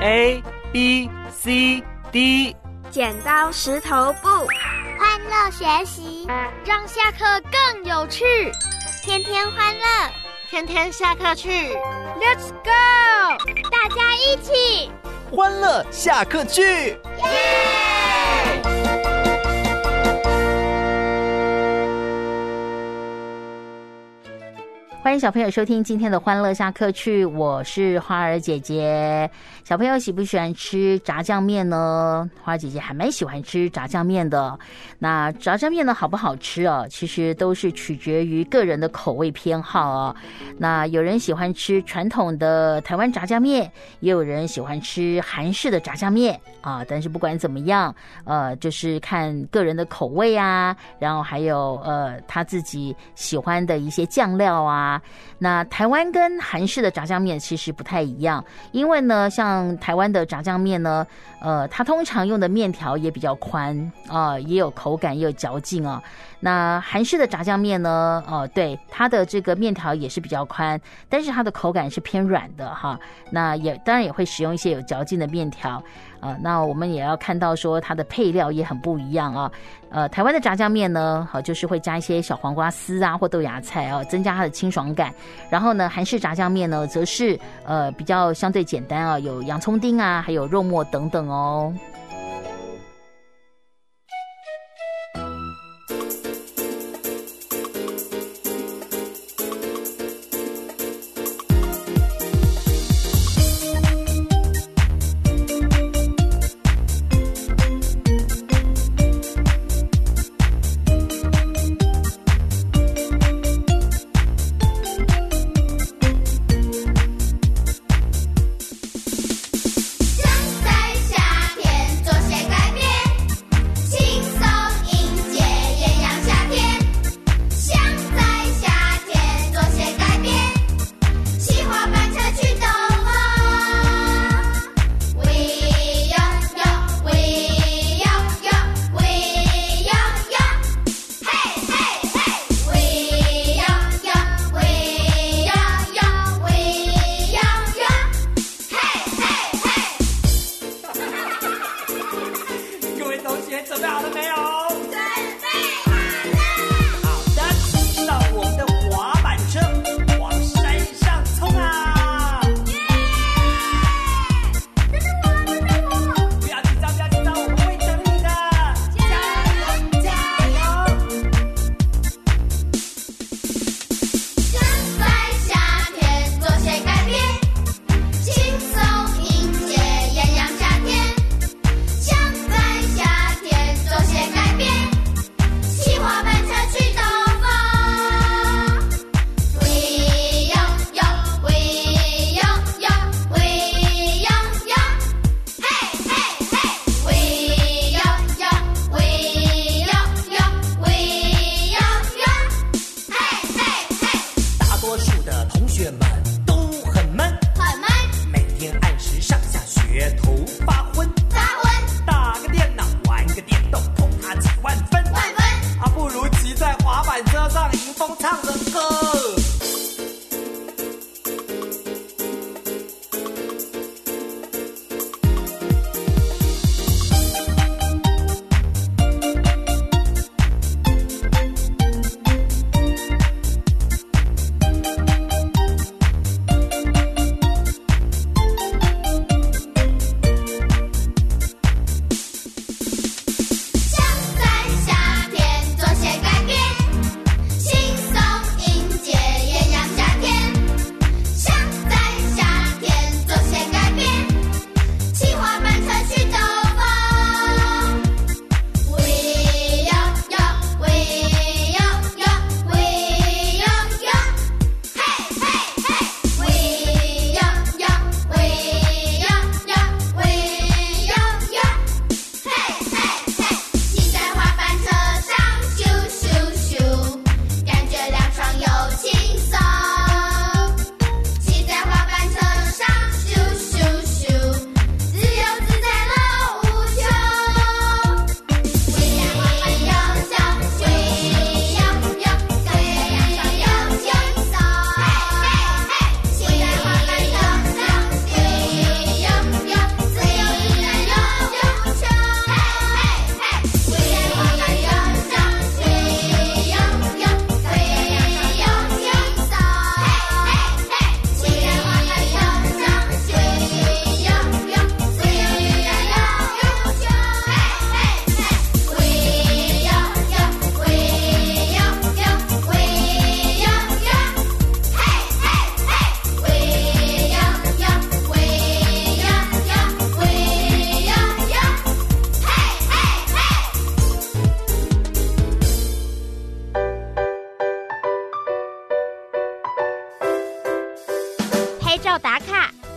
A B C D， 剪刀石头布， 欢乐学习， 让下课更有趣， 天天欢乐， 天天下课去 Let's go， 大家一起欢乐下课去， 耶！ 欢迎小朋友收听今天的欢乐下课去，我是花儿姐姐。小朋友喜不喜欢吃炸酱面呢？花儿姐姐还蛮喜欢吃炸酱面的。那炸酱面呢好不好吃哦？其实都是取决于个人的口味偏好哦。那有人喜欢吃传统的台湾炸酱面，也有人喜欢吃韩式的炸酱面啊。但是不管怎么样，就是看个人的口味啊，然后还有他自己喜欢的一些酱料啊。那台湾跟韩式的炸酱面其实不太一样，因为呢，像台湾的炸酱面呢，它通常用的面条也比较宽啊，也有口感，也有嚼劲啊。那韩式的炸酱面呢，对，它的这个面条也是比较宽，但是它的口感是偏软的哈。那也当然也会使用一些有嚼劲的面条。那我们也要看到说它的配料也很不一样啊。台湾的炸酱面呢，就是会加一些小黄瓜丝啊或豆芽菜啊，增加它的清爽感。然后呢，韩式炸酱面呢，则是比较相对简单啊，有洋葱丁啊，还有肉末等等哦。 在夏天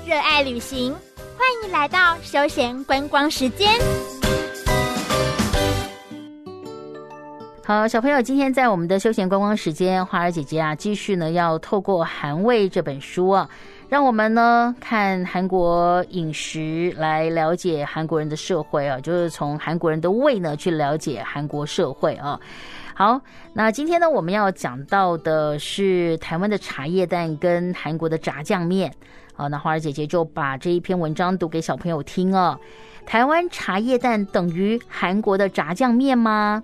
热爱旅行，欢迎来到休闲观光时间。 好，小朋友，今天在我们的休闲观光时间，花儿姐姐啊，继续呢要透过《韩味》这本书啊，让我们呢看韩国饮食来了解韩国人的社会啊，就是从韩国人的胃呢去了解韩国社会啊。好，那今天呢我们要讲到的是台湾的茶叶蛋跟韩国的炸酱面。好，那花儿姐姐就把这一篇文章读给小朋友听哦。台湾茶叶蛋等于韩国的炸酱面吗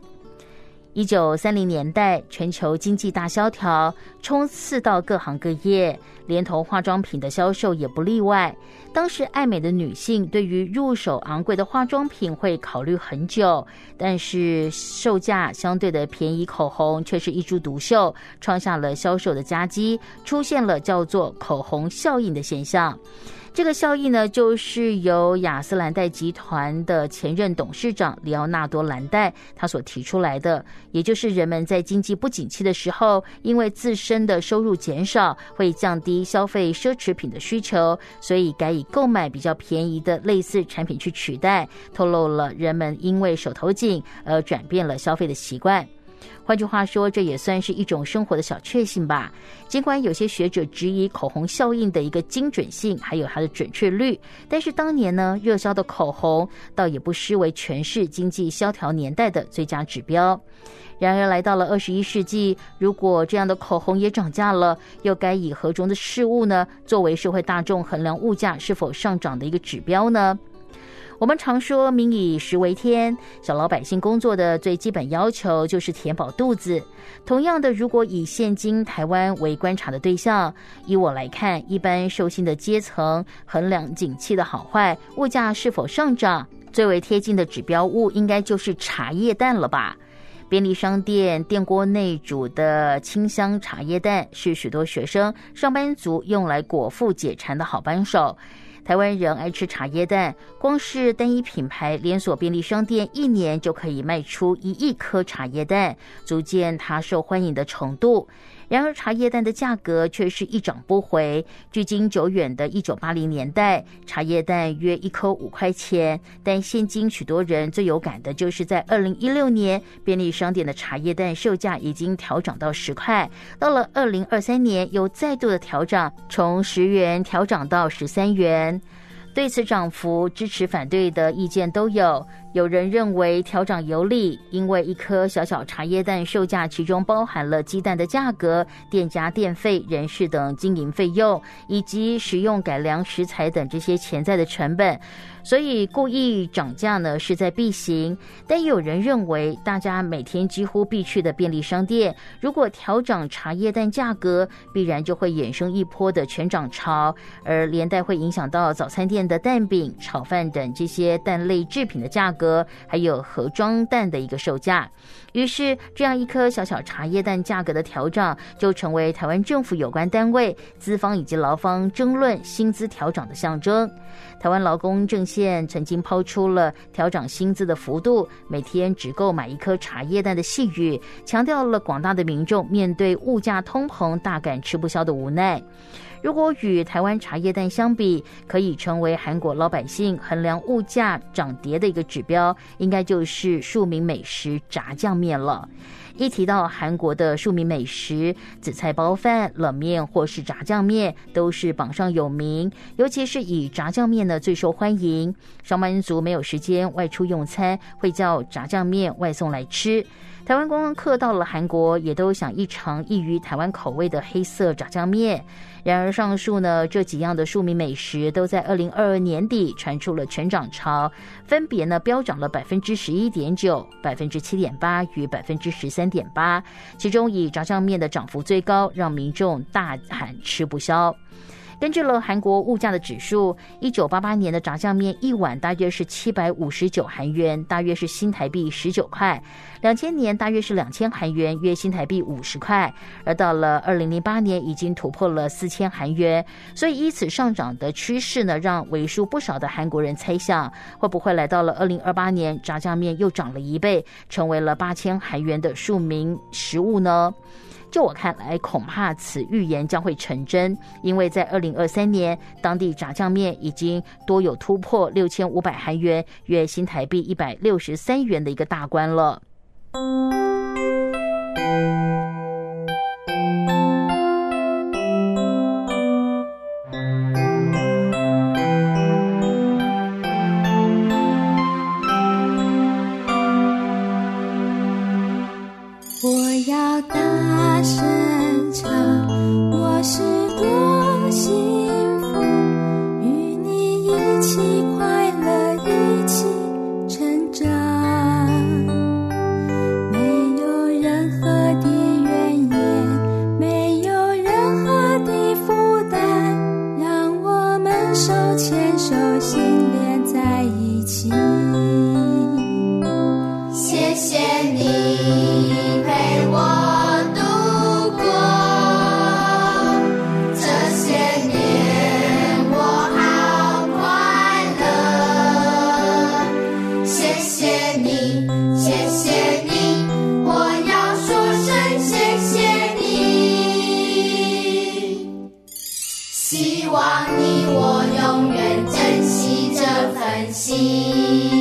？1930年代，全球经济大萧条，冲刺到各行各业，连同化妆品的销售也不例外。当时爱美的女性对于入手昂贵的化妆品会考虑很久，但是售价相对的便宜口红却是一枝独秀，创下了销售的佳绩，出现了叫做口红效应的现象。这个效益呢，就是由雅诗兰黛集团的前任董事长里奥纳多·兰黛他所提出来的，也就是人们在经济不景气的时候，因为自身的收入减少，会降低消费奢侈品的需求，所以改以购买比较便宜的类似产品去取代，透露了人们因为手头紧而转变了消费的习惯。换句话说，这也算是一种生活的小确幸吧。尽管有些学者质疑口红效应的一个精准性还有它的准确率，但是当年呢，热销的口红倒也不失为全市经济萧条年代的最佳指标。然而来到了21世纪，如果这样的口红也涨价了，又该以何种的事物呢作为社会大众衡量物价是否上涨的一个指标呢？我们常说民以食为天，小老百姓工作的最基本要求就是填饱肚子。同样的，如果以现今台湾为观察的对象，以我来看，一般受薪的阶层衡量景气的好坏，物价是否上涨，最为贴近的指标物应该就是茶叶蛋了吧。便利商店电锅内煮的清香茶叶蛋是许多学生、上班族用来果腹解馋的好帮手。台湾人爱吃茶叶蛋，光是单一品牌连锁便利商店一年就可以卖出1亿颗茶叶蛋，足见它受欢迎的程度。然而茶叶蛋的价格却是一涨不回，距今久远的1980年代，茶叶蛋约1颗5块钱，但现今许多人最有感的就是在2016年，便利商店的茶叶蛋售价已经调涨到10块，到了2023年又再度的调涨，从10元调涨到13元。对此涨幅，支持反对的意见都有。有人认为调涨有理，因为一颗小小茶叶蛋售价其中包含了鸡蛋的价格、店家电费、人事等经营费用，以及使用改良食材等这些潜在的成本，所以故意涨价呢是在避嫌。但也有人认为，大家每天几乎必去的便利商店，如果调涨茶叶蛋价格，必然就会衍生一波的全涨潮，而连带会影响到早餐店的蛋饼、炒饭等这些蛋类制品的价格，还有盒装蛋的一个售价。于是这样一颗小小茶叶蛋价格的调涨，就成为台湾政府有关单位、资方以及劳方争论薪资调涨的象征。台湾劳工阵线曾经抛出了调涨薪资的幅度每天只购买1颗茶叶蛋的细语，强调了广大的民众面对物价通膨大感吃不消的无奈。如果与台湾茶叶蛋相比，可以成为韩国老百姓衡量物价涨跌的一个指标，应该就是庶民美食炸酱面了。一提到韩国的庶民美食，紫菜包饭、冷面或是炸酱面都是榜上有名，尤其是以炸酱面呢最受欢迎。上班族没有时间外出用餐，会叫炸酱面外送来吃。台湾观光客到了韩国，也都想一尝异于台湾口味的黑色炸酱面。然而上述呢这几样的庶民美食都在2022年底传出了全涨潮，分别呢飙涨了11.9%、7.8%与13.8%，其中以炸酱面的涨幅最高，让民众大喊吃不消。根据了韩国物价的指数，1988年的炸酱面一碗大约是759韩元，大约是新台币19块；2000年大约是2000韩元，约新台币50块；而到了2008年已经突破了4000韩元。所以依此上涨的趋势呢，让为数不少的韩国人猜想，会不会来到了2028年，炸酱面又涨了1倍，成为了8000韩元的庶民食物呢？ 就我看来，恐怕此预言将会成真，因为在2023年，当地炸酱面已经多有突破6500韩元，约新台币163元的一个大关了。 我要大声唱，我是多幸福，与你一起快乐，一起成长，没有任何的怨言，没有任何的负担，让我们手牵手，心连在一起。谢谢你陪我度过这些年，我好快乐。谢谢你，谢谢你，我要说声谢谢你。希望你我永远珍惜这份心。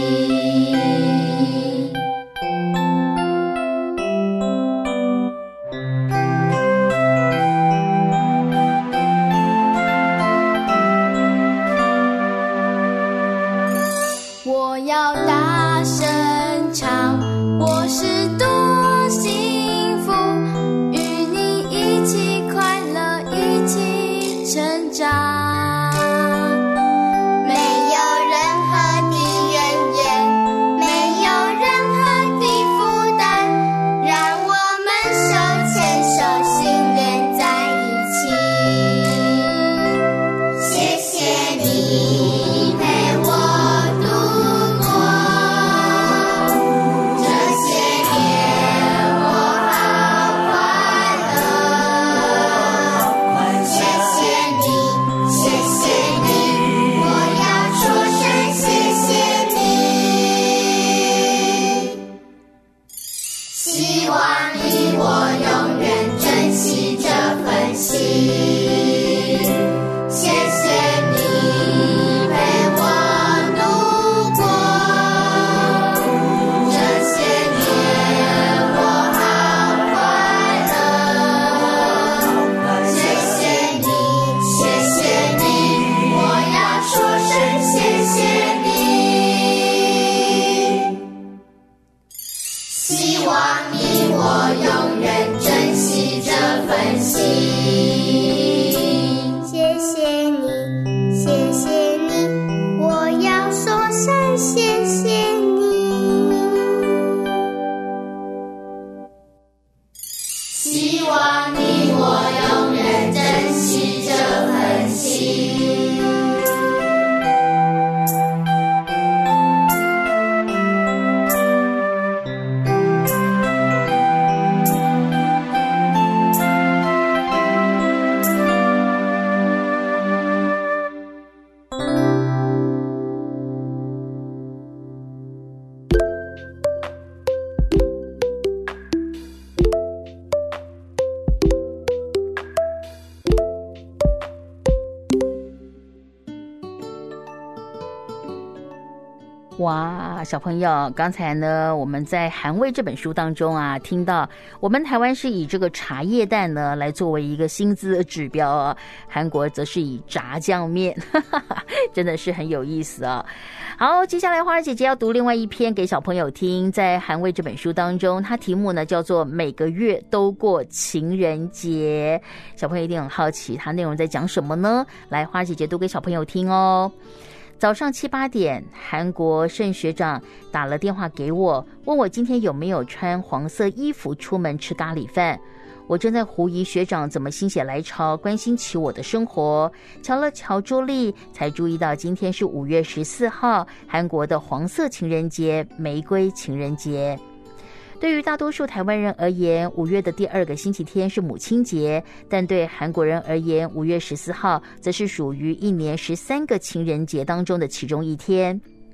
我要大声唱，我是多幸福，与你一起快乐，一起成长，没有任何的怨言，没有任何的负担，让我们手牵手，心连在一起。谢谢你陪我哇，小朋友，刚才呢，我们在《韩味》这本书当中啊，听到我们台湾是以这个茶叶蛋呢来作为一个薪资的指标啊，韩国则是以炸酱面，真的是很有意思啊。好，接下来花儿姐姐要读另外一篇给小朋友听，在《韩味》这本书当中，它题目呢叫做每个月都过情人节。小朋友一定很好奇，它内容在讲什么呢？来，花儿姐姐读给小朋友听哦。早上7、8点，韩国盛学长打了电话给我，问我今天有没有穿黄色衣服出门吃咖喱饭。我正在狐疑学长怎么心血来潮关心起我的生活，瞧了瞧桌历，才注意到今天是5月14号，韩国的黄色情人节，玫瑰情人节。对于大多数台湾人而言，5月的第2个星期天是母亲节，但对韩国人而言，5月14号则是属于一年13个情人节当中的其中一天。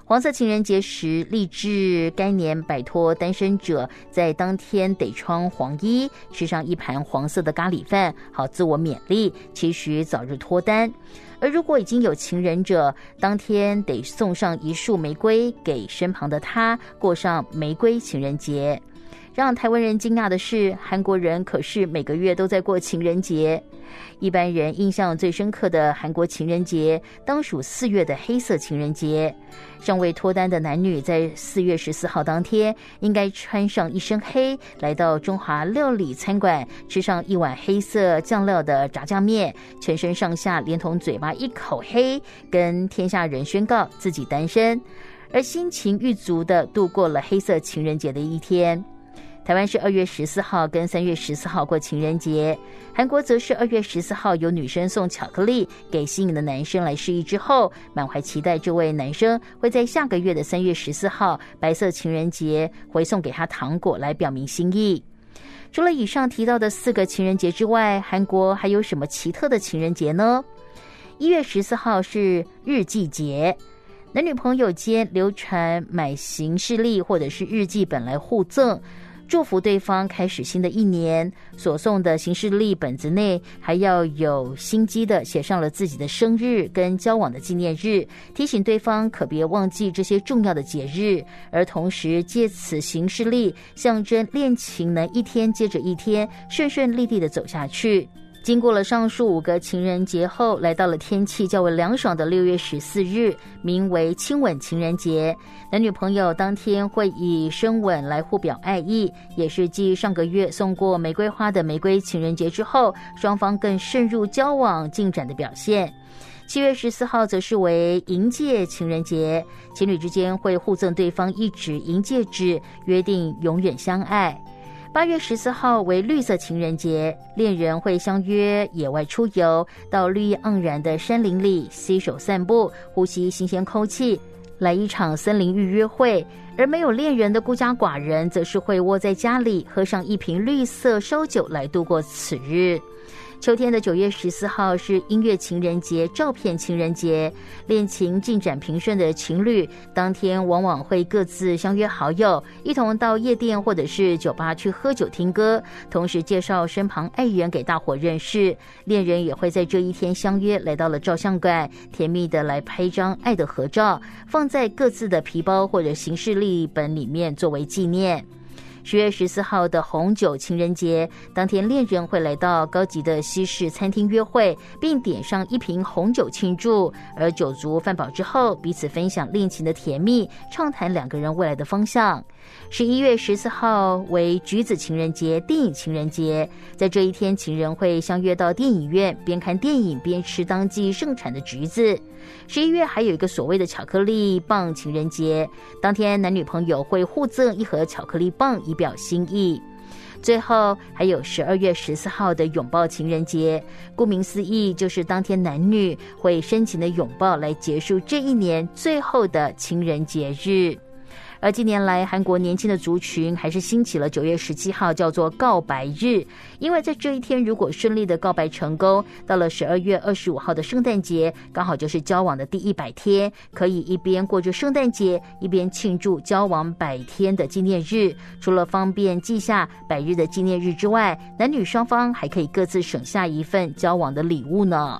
黄色情人节时立志该年摆脱单身者在当天得穿黄衣，吃上一盘黄色的咖喱饭，好自我勉励，期许早日脱单。而如果已经有情人者，当天得送上一束玫瑰给身旁的他，过上玫瑰情人节。让台湾人惊讶的是，韩国人可是每个月都在过情人节。一般人印象最深刻的韩国情人节当属4月的黑色情人节。尚未脱单的男女在4月14号当天，应该穿上一身黑，来到中华料理餐馆，吃上一碗黑色酱料的炸酱面，全身上下连同嘴巴一口黑，跟天下人宣告自己单身，而心情郁足地度过了黑色情人节的一天。台湾是2月14号跟3月14号过情人节，韩国则是2月14号有女生送巧克力给心仪的男生来示意之后，满怀期待这位男生会在下个月的3月14号白色情人节回送给他糖果来表明心意。除了以上提到的4个情人节之外，韩国还有什么奇特的情人节呢？1月14号是日记节，男女朋友间流传买行事历或者是日记本来互赠，祝福对方开始新的一年。所送的行事历本子内还要有心机的写上了自己的生日跟交往的纪念日，提醒对方可别忘记这些重要的节日，而同时借此行事历象征恋情能一天接着一天顺顺利利的走下去。经过了上述5个情人节后，来到了天气较为凉爽的6月14日，名为亲吻情人节。男女朋友当天会以深吻来互表爱意，也是继上个月送过玫瑰花的玫瑰情人节之后，双方更深入交往进展的表现。7月14号则是为银戒情人节，情侣之间会互赠对方一指银戒指，约定永远相爱。8月14号为绿色情人节，恋人会相约野外出游，到绿意盎然的山林里携手散步，呼吸新鲜空气，来一场森林浴约会。而没有恋人的孤家寡人则是会窝在家里，喝上一瓶绿色烧酒来度过此日。秋天的9月14号是音乐情人节、照片情人节，恋情进展平顺的情侣当天往往会各自相约好友，一同到夜店或者是酒吧去喝酒听歌，同时介绍身旁爱人给大伙认识。恋人也会在这一天相约来到了照相馆，甜蜜的来拍张爱的合照，放在各自的皮包或者行事历本里面作为纪念。10月14号的红酒情人节，当天恋人会来到高级的西式餐厅约会，并点上一瓶红酒庆祝，而酒足饭饱之后，彼此分享恋情的甜蜜，畅谈2个人未来的方向。11月14号为橘子情人节、电影情人节，在这一天，情人会相约到电影院，边看电影边吃当季盛产的橘子。11月还有一个所谓的巧克力棒情人节，当天男女朋友会互赠一盒巧克力棒以表心意。最后还有12月14号的拥抱情人节，顾名思义，就是当天男女会深情的拥抱来结束这一年最后的情人节日。而近年来，韩国年轻的族群还是兴起了9月17号叫做告白日，因为在这一天如果顺利的告白成功，到了12月25号的圣诞节，刚好就是交往的第100天，可以一边过着圣诞节，一边庆祝交往100天的纪念日。除了方便记下100日的纪念日之外，男女双方还可以各自省下一份交往的礼物呢。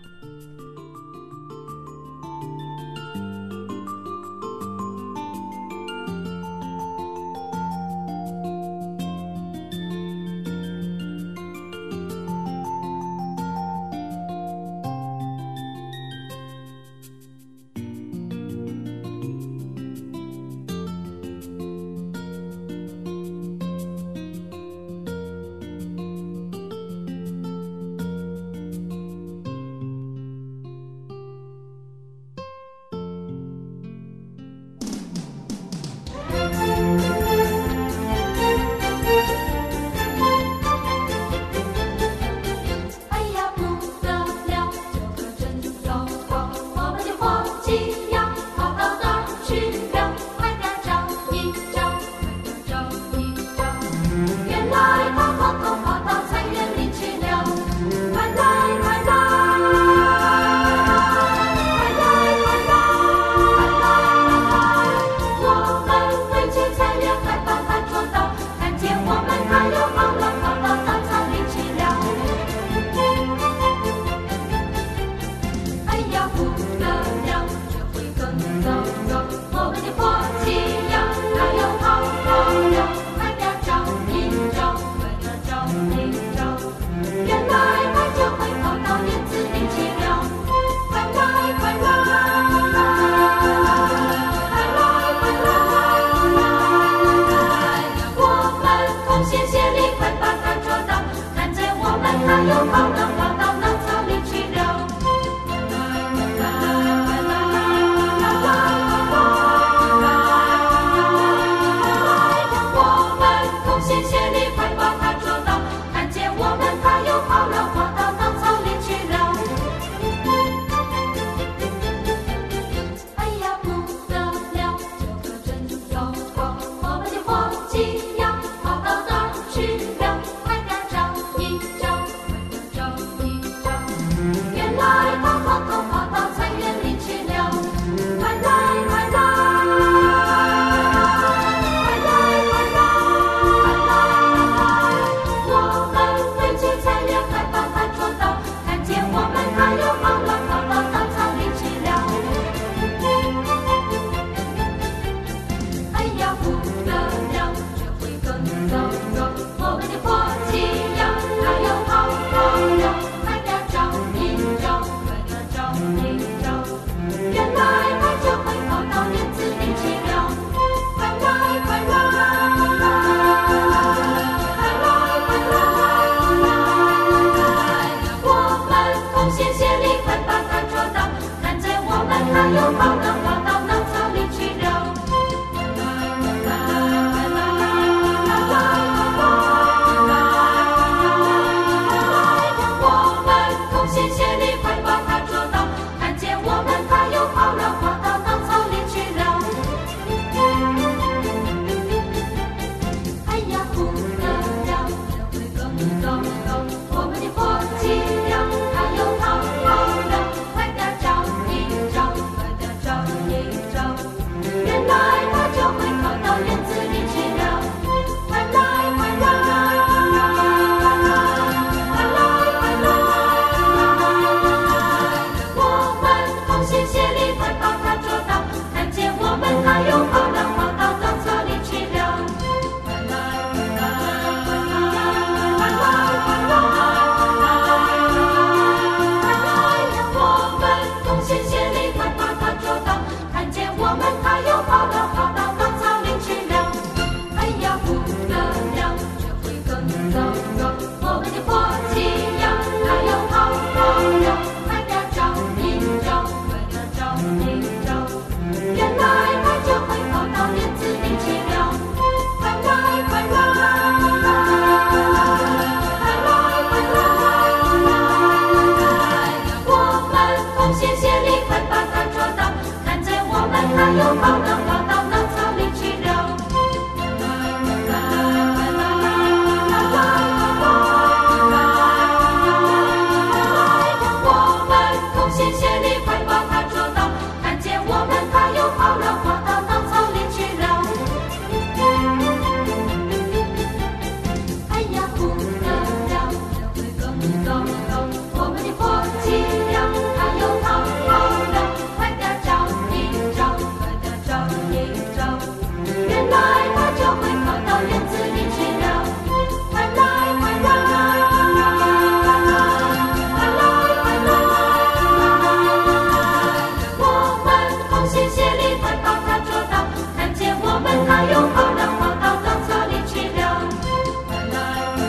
它又跑了，跑到稻草里去了。我们同心协力，快把它捉到！看见我们，它又跑了，跑到稻草里去了。哎呀，不得了，这回更糟糕！我们的伙计呀，它又逃了，快点找一找，快点找一找，原来它就会跑到园子里去了。快来，快来，快来，快来！我们同心协力，快把它捉到！看见我们，它又跑了，跑到稻草里去了。快来，快来，快来，快来，快来！我们同心协力，快把它捉到！看见我们，它又跑了，跑到稻草里去了。哎呀，不得了，这回更糟糕！我们的伙计呀，它又逃了，快点找一找，快点找一找，原来它就会跑到园子里去了。快来，快来，快来，快来！我们同心协力，快把它捉到！看见我们，它又跑了，跑到稻草里去了。我们同心协力，快把它捉到！看见我们，它又跑了，跑到稻草里去了。哎呀，不得了，这回更糟糕！我们的伙计呀，它又逃了，快点找一找，快点找一找，原来它就会跑到园子里去了。快来，快来，快来，快来！我们同心协力，快把它捉到！看见我们，它又跑了，跑到稻草里去了。快来，快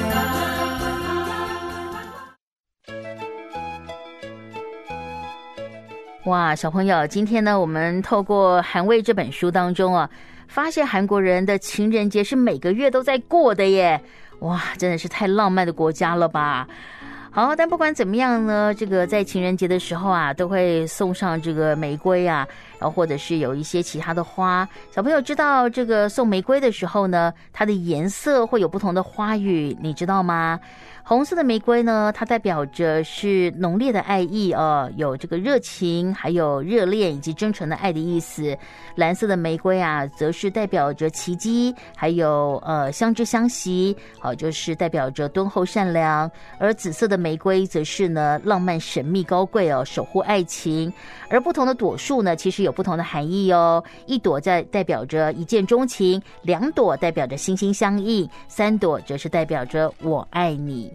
来！ 哇，小朋友，今天呢，我们透过《韩魏》这本书当中啊，发现韩国人的情人节是每个月都在过的耶！哇，真的是太浪漫的国家了吧！好，但不管怎么样呢，这个在情人节的时候啊，都会送上这个玫瑰啊，然后或者是有一些其他的花。小朋友知道这个送玫瑰的时候呢，它的颜色会有不同的花语，你知道吗？红色的玫瑰呢，它代表着是浓烈的爱意有这个热情，还有热恋以及真诚的爱的意思。蓝色的玫瑰啊，则是代表着奇迹，还有相知相惜，就是代表着敦厚善良。而紫色的玫瑰则是呢浪漫神秘高贵守护爱情。而不同的朵数呢，其实有不同的含义哦。一朵代表着一见钟情，2朵代表着心心相印，3朵则是代表着我爱你。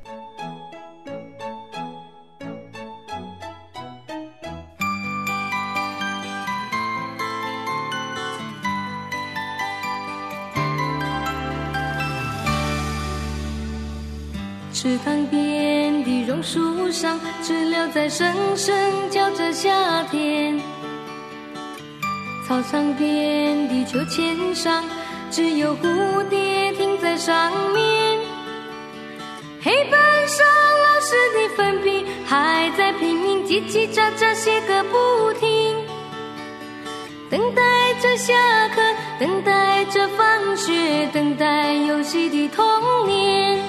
池塘边的榕树上，知了在声声叫着夏天。操场边的秋千上，只有蝴蝶停在上面。黑板上老师的粉笔还在拼命叽叽喳喳写个不停。等待着下课，等待着放学，等待游戏的童年。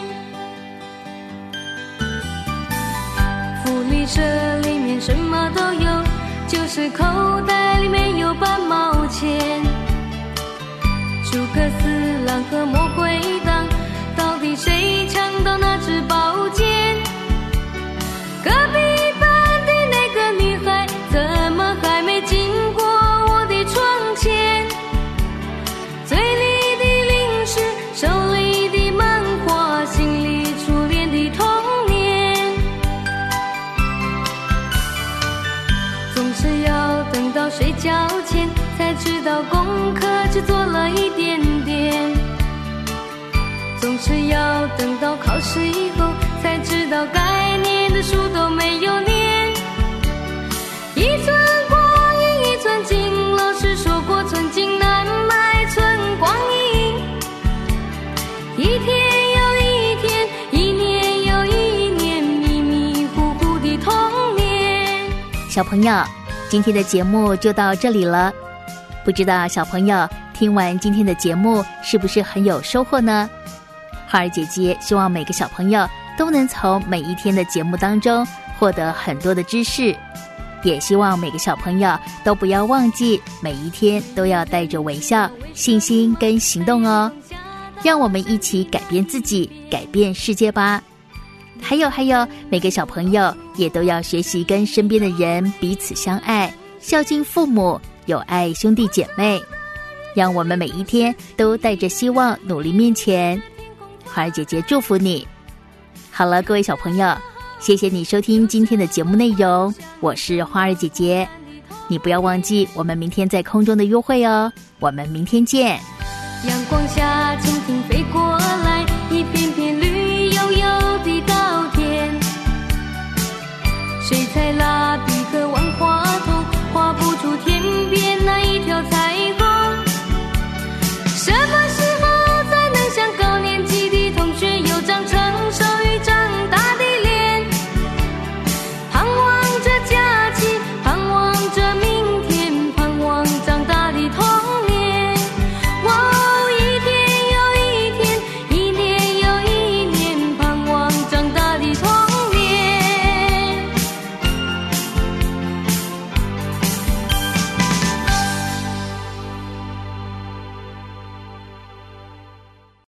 福利社里面什么都有，就是口袋里面有半毛钱。诸葛四郎和魔鬼党，到底谁抢到那支宝剑？隔壁班的那个女孩，怎么还没经过我的窗前？嘴里的零食，手里的漫画，心里初恋的童年。总是要等到睡觉前，才知道功课只做了一点点。总是要等到考试以后，才知道该念的书都没有念。一寸光阴小朋友，今天的节目就到这里了。不知道小朋友听完今天的节目是不是很有收获呢？花儿姐姐希望每个小朋友都能从每一天的节目当中获得很多的知识，也希望每个小朋友都不要忘记每一天都要带着微笑、信心跟行动哦。让我们一起改变自己，改变世界吧。还有，每个小朋友也都要学习跟身边的人彼此相爱，孝敬父母，友爱兄弟姐妹。让我们每一天都带着希望努力面前。花儿姐姐祝福你。好了，各位小朋友，谢谢你收听今天的节目内容，我是花儿姐姐。你不要忘记我们明天在空中的约会哦，我们明天见。 阳光